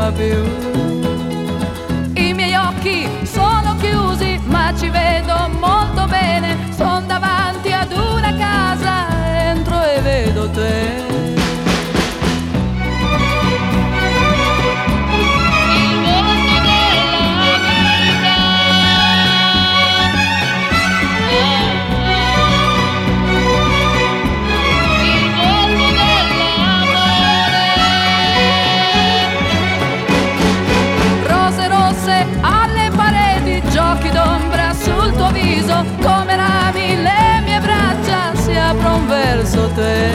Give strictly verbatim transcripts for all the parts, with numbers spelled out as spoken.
ferma più. I miei occhi sono chiusi ma ci vedo molto bene, son davanti ad una casa, entro e vedo te. Alle pareti, giochi d'ombra sul tuo viso, come rami le mie braccia si apron verso te.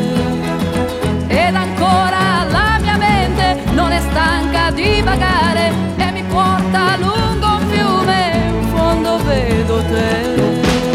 Ed ancora la mia mente non è stanca di vagare e mi porta lungo un fiume, in fondo vedo te.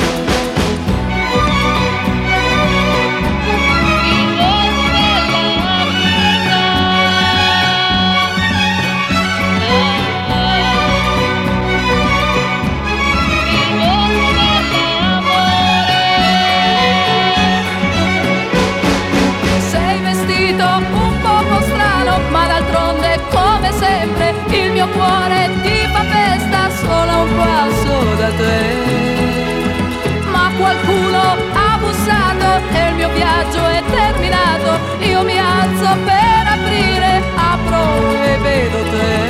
Come sempre il mio cuore ti fa festa solo a un passo da te. Ma qualcuno ha bussato e il mio viaggio è terminato. Io mi alzo per aprire, apro e vedo te.